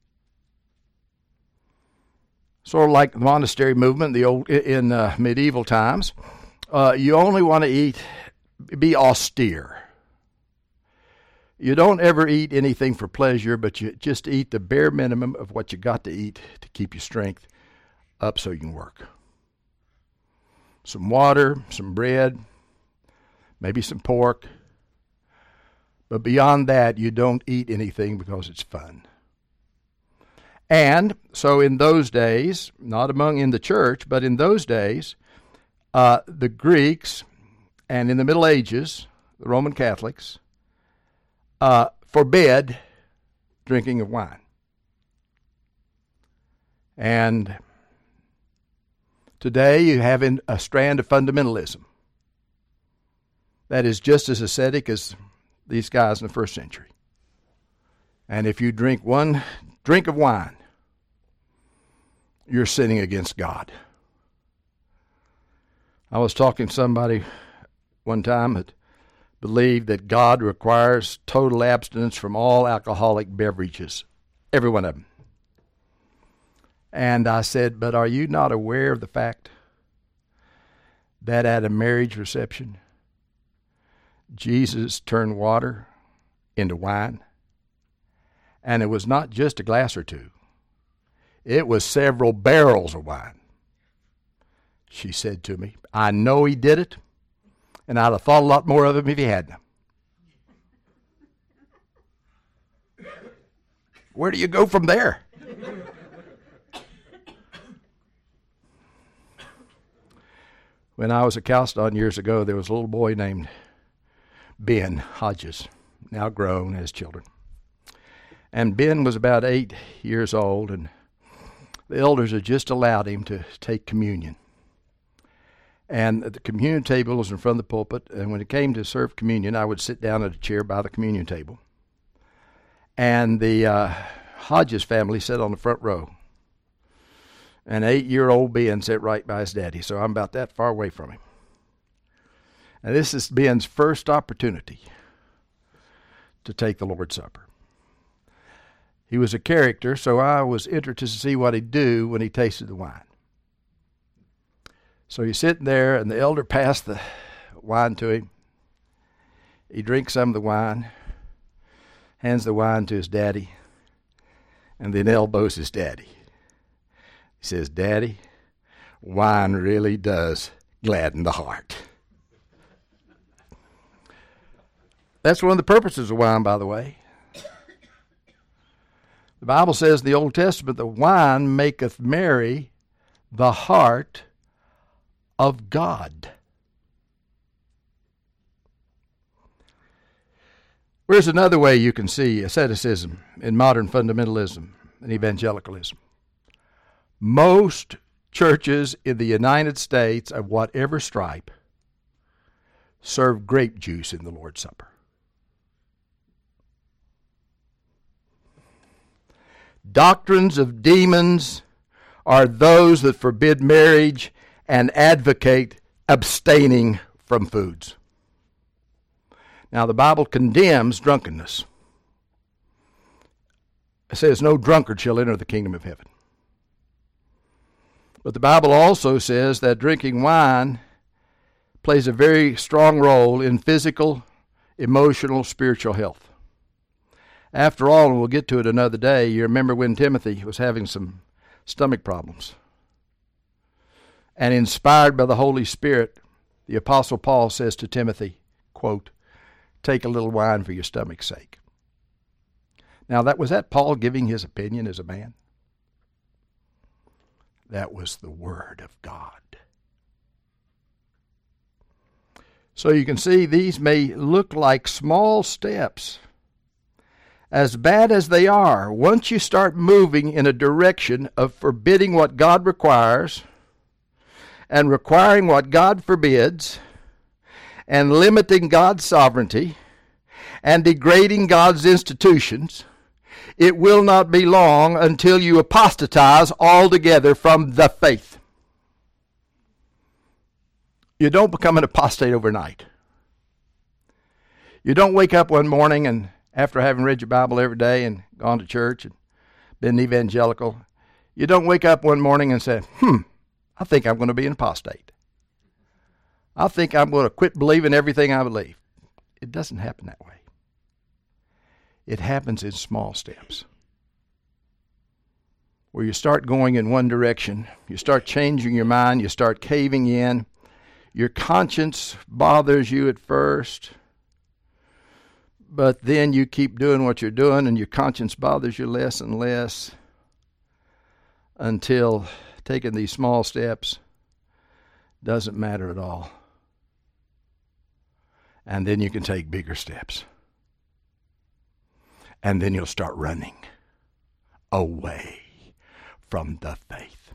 Sort of like the monastery movement the old, in uh, medieval times. Uh, you only want to eat, be austere. You don't ever eat anything for pleasure, but you just eat the bare minimum of what you got to eat to keep your strength up so you can work. Some water, some bread, maybe some pork. But beyond that, you don't eat anything because it's fun. And so in those days, not among in the church, but in those days, uh, the Greeks and in the Middle Ages, the Roman Catholics, uh, forbid drinking of wine. And today you have in a strand of fundamentalism that is just as ascetic as these guys in the first century. And if you drink one drink of wine, you're sinning against God. I was talking to somebody one time that believed that God requires total abstinence from all alcoholic beverages, every one of them. And I said, but are you not aware of the fact that at a marriage reception, Jesus turned water into wine? And it was not just a glass or two. It was several barrels of wine. She said to me, I know he did it, and I'd have thought a lot more of him if he hadn't. Where do you go from there? When I was at Calston years ago, there was a little boy named Ben Hodges, now grown as children. And Ben was about eight years old, and the elders had just allowed him to take communion. And the communion table was in front of the pulpit, and when it came to serve communion, I would sit down at a chair by the communion table. And the uh, Hodges family sat on the front row. And eight-year-old Ben sat right by his daddy, so I'm about that far away from him. And this is Ben's first opportunity to take the Lord's Supper. He was a character, so I was interested to see what he'd do when he tasted the wine. So he's sitting there, and the elder passed the wine to him. He drinks some of the wine, hands the wine to his daddy, and then elbows his daddy. He says, Daddy, wine really does gladden the heart. That's one of the purposes of wine, by the way. The Bible says in the Old Testament that wine maketh merry the heart of God. Where's another way you can see asceticism in modern fundamentalism and evangelicalism? Most churches in the United States of whatever stripe serve grape juice in the Lord's Supper. Doctrines of demons are those that forbid marriage and advocate abstaining from foods. Now, the Bible condemns drunkenness. It says, no drunkard shall enter the kingdom of heaven. But the Bible also says that drinking wine plays a very strong role in physical, emotional, spiritual health. After all, and we'll get to it another day, you remember when Timothy was having some stomach problems. And inspired by the Holy Spirit, the Apostle Paul says to Timothy, quote, take a little wine for your stomach's sake. Now, that was that Paul giving his opinion as a man? That was the Word of God. So you can see these may look like small steps. As bad as they are, once you start moving in a direction of forbidding what God requires and requiring what God forbids and limiting God's sovereignty and degrading God's institutions, it will not be long until you apostatize altogether from the faith. You don't become an apostate overnight. You don't wake up one morning and after having read your Bible every day and gone to church and been evangelical, you don't wake up one morning and say, hmm, I think I'm going to be an apostate. I think I'm going to quit believing everything I believe. It doesn't happen that way. It happens in small steps. Where you start going in one direction, you start changing your mind, you start caving in. Your conscience bothers you at first, but then you keep doing what you're doing and your conscience bothers you less and less until taking these small steps doesn't matter at all. And then you can take bigger steps. And then you'll start running away from the faith.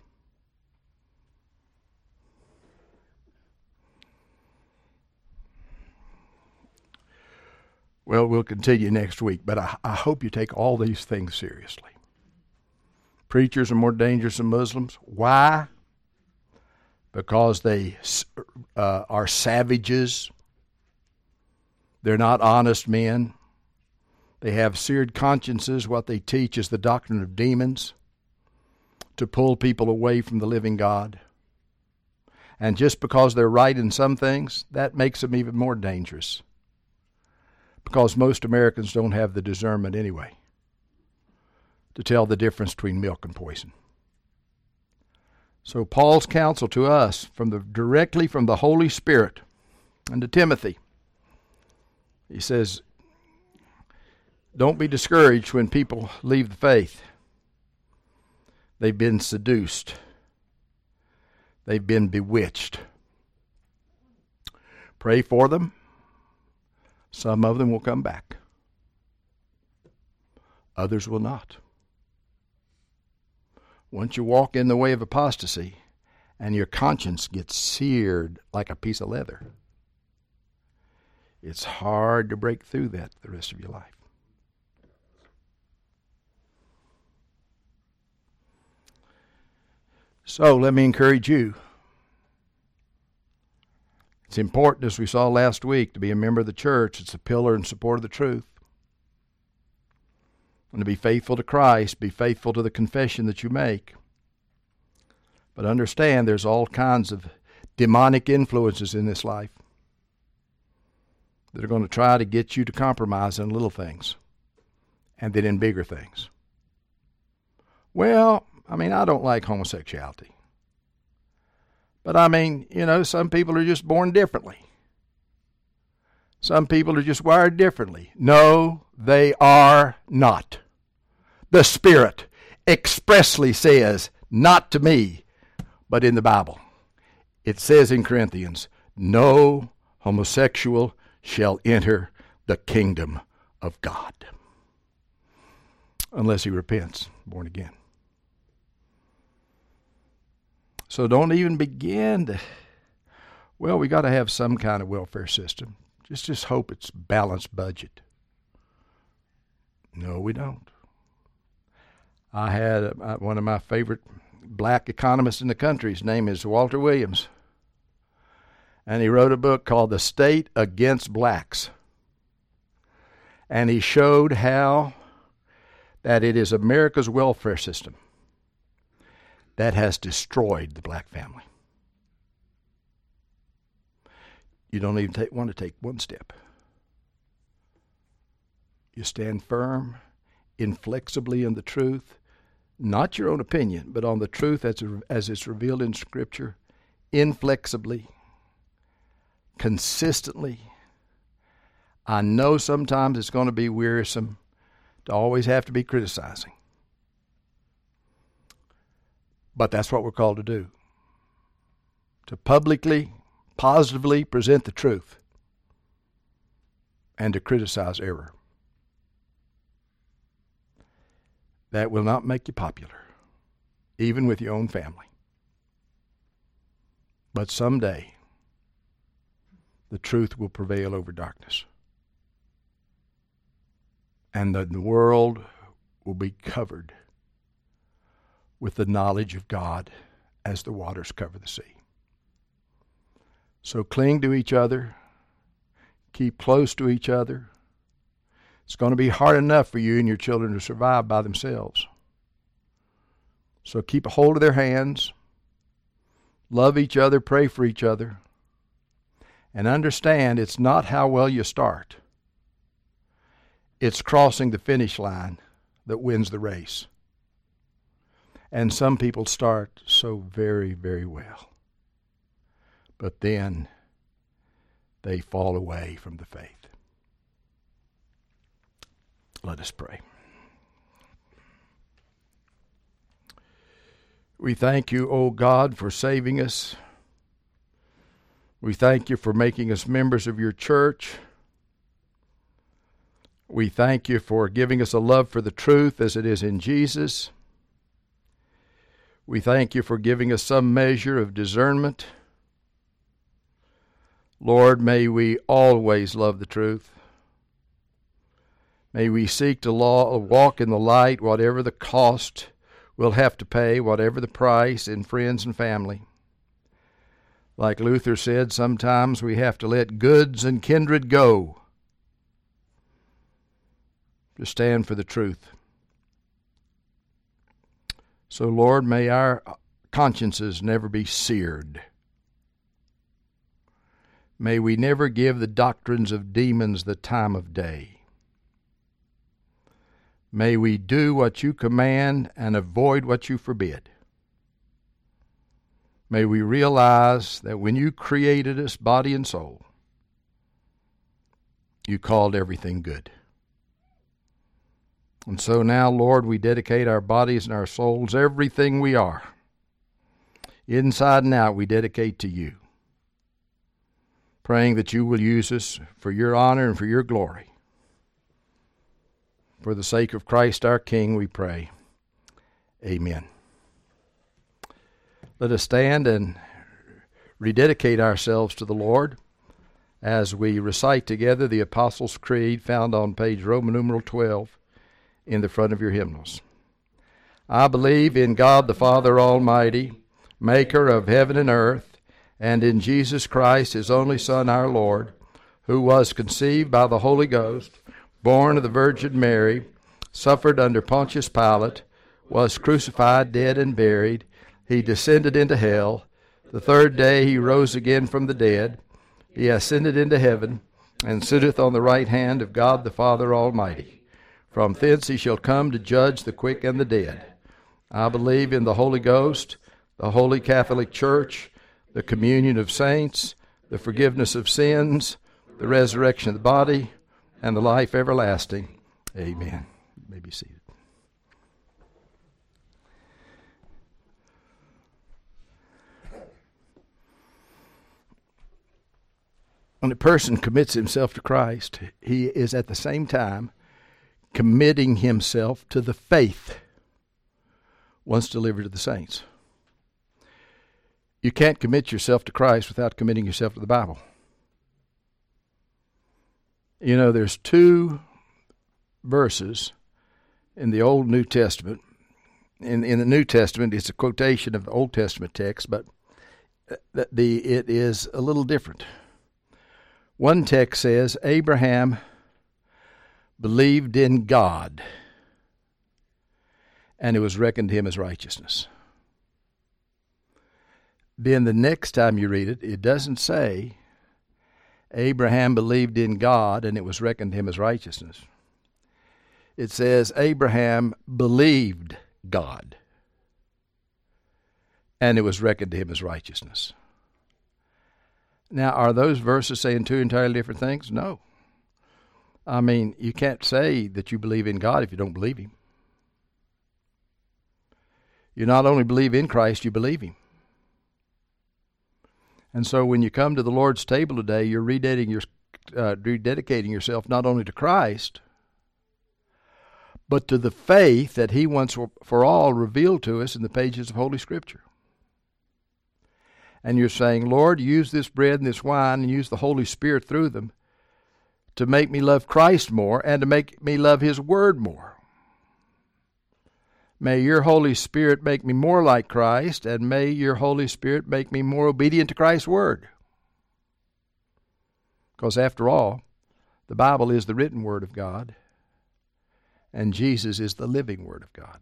Well, we'll continue next week, but I, I hope you take all these things seriously. Preachers are more dangerous than Muslims. Why? Because they uh, are savages. They're not honest men. They have seared consciences. What they teach is the doctrine of demons. to pull people away from the living God. And just because they're right in some things, that makes them even more dangerous. Because most Americans don't have the discernment anyway to tell the difference between milk and poison. So Paul's counsel to us from the directly from the Holy Spirit and to Timothy, he says, don't be discouraged when people leave the faith. They've been seduced. They've been bewitched. Pray for them. Some of them will come back. Others will not. Once you walk in the way of apostasy and your conscience gets seared like a piece of leather, it's hard to break through that the rest of your life. So let me encourage you. It's important, as we saw last week, to be a member of the church. It's a pillar and support of the truth. And to be faithful to Christ, be faithful to the confession that you make. But understand there's all kinds of demonic influences in this life that are going to try to get you to compromise in little things and then in bigger things. Well, I mean, I don't like homosexuality. But I mean, you know, some people are just born differently. Some people are just wired differently. No, they are not. The Spirit expressly says, not to me, but in the Bible. It says in Corinthians, no homosexual shall enter the kingdom of God. Unless he repents, born again. So don't even begin to, well, we got to have some kind of welfare system. Just, just hope it's balanced budget. No, we don't. I had a, one of my favorite black economists in the country. His name is Walter Williams. And he wrote a book called The State Against Blacks. And he showed how that it is America's welfare system that has destroyed the black family. You don't even take, want to take one step. You stand firm, inflexibly in the truth, not your own opinion, but on the truth as, as it's revealed in Scripture, inflexibly, consistently. I know sometimes it's going to be wearisome to always have to be criticizing. But that's what we're called to do. To publicly, positively present the truth and to criticize error. That will not make you popular, even with your own family. But someday, the truth will prevail over darkness. And the world will be covered with the knowledge of God as the waters cover the sea. So cling to each other. Keep close to each other. It's going to be hard enough for you and your children to survive by themselves. So keep a hold of their hands. Love each other. Pray for each other. And understand it's not how well you start. It's crossing the finish line that wins the race. And some people start so very, very well. But then they fall away from the faith. Let us pray. We thank you, O God, for saving us. We thank you for making us members of your church. We thank you for giving us a love for the truth as it is in Jesus. We thank you for giving us some measure of discernment. Lord, may we always love the truth. May we seek to law, walk in the light, whatever the cost we'll have to pay, whatever the price, in friends and family. Like Luther said, sometimes we have to let goods and kindred go to stand for the truth. So, Lord, may our consciences never be seared. May we never give the doctrines of demons the time of day. May we do what you command and avoid what you forbid. May we realize that when you created us, body and soul, you called everything good. And so now, Lord, we dedicate our bodies and our souls, everything we are, inside and out, we dedicate to you, praying that you will use us for your honor and for your glory. For the sake of Christ our King, we pray. Amen. Let us stand and rededicate ourselves to the Lord as we recite together the Apostles' Creed found on page Roman numeral twelve in the front of your hymnals. I believe in God the Father Almighty, maker of heaven and earth, and in Jesus Christ, his only Son, our Lord, who was conceived by the Holy Ghost, born of the Virgin Mary, suffered under Pontius Pilate, was crucified, dead, and buried. He descended into hell. The third day he rose again from the dead. He ascended into heaven, and sitteth on the right hand of God the Father Almighty. From thence he shall come to judge the quick and the dead. I believe in the Holy Ghost, the Holy Catholic Church, the communion of saints, the forgiveness of sins, the resurrection of the body, and the life everlasting. Amen. You may be seated. When a person commits himself to Christ, he is at the same time committing himself to the faith once delivered to the saints. You can't commit yourself to Christ without committing yourself to the Bible. You know, there's two verses in the Old New Testament. In, in the New Testament, it's a quotation of the Old Testament text, but the, the it is a little different. One text says, Abraham believed in God, and it was reckoned to him as righteousness. Then the next time you read it, it doesn't say, Abraham believed in God, and it was reckoned to him as righteousness. It says, Abraham believed God, and it was reckoned to him as righteousness. Now, are those verses saying two entirely different things? No. I mean, you can't say that you believe in God if you don't believe him. You not only believe in Christ, you believe him. And so when you come to the Lord's table today, you're rededicating, your, uh, rededicating yourself not only to Christ, but to the faith that he once for all revealed to us in the pages of Holy Scripture. And you're saying, Lord, use this bread and this wine and use the Holy Spirit through them to make me love Christ more and to make me love his word more. May your Holy Spirit make me more like Christ, and may your Holy Spirit make me more obedient to Christ's word. Because after all, the Bible is the written word of God, and Jesus is the living word of God.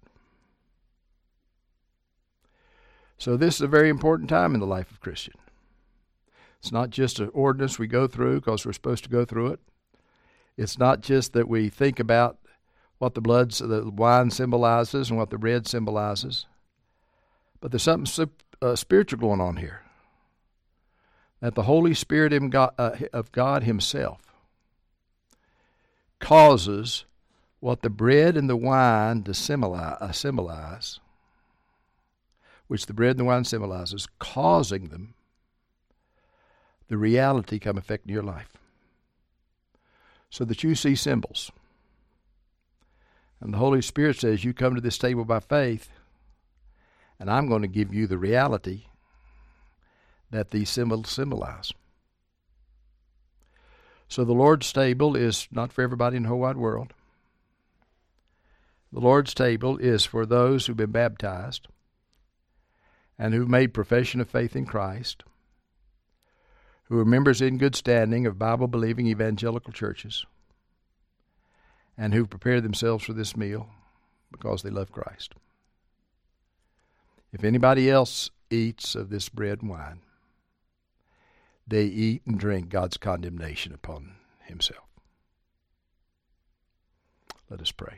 So this is a very important time in the life of a Christian. It's not just an ordinance we go through because we're supposed to go through it. It's not just that we think about what the blood, the wine symbolizes and what the bread symbolizes. But there's something uh, spiritual going on here. That the Holy Spirit of God, uh, of God himself causes what the bread and the wine to symbolize, uh, symbolize, which the bread and the wine symbolizes, causing them the reality come affecting your life. So that you see symbols. And the Holy Spirit says, you come to this table by faith, and I'm going to give you the reality that these symbols symbolize. So the Lord's table is not for everybody in the whole wide world. The Lord's table is for those who've been baptized and who've made profession of faith in Christ, who are members in good standing of Bible-believing evangelical churches, and who've prepared themselves for this meal because they love Christ. If anybody else eats of this bread and wine, they eat and drink God's condemnation upon himself. Let us pray.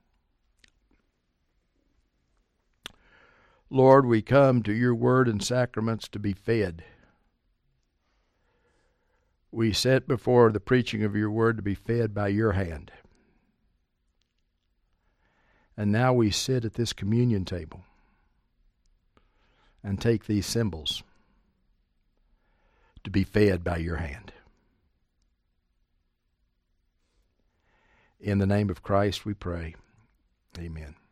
Lord, we come to your word and sacraments to be fed. We sit before the preaching of your word to be fed by your hand. And now we sit at this communion table and take these symbols to be fed by your hand. In the name of Christ we pray. Amen.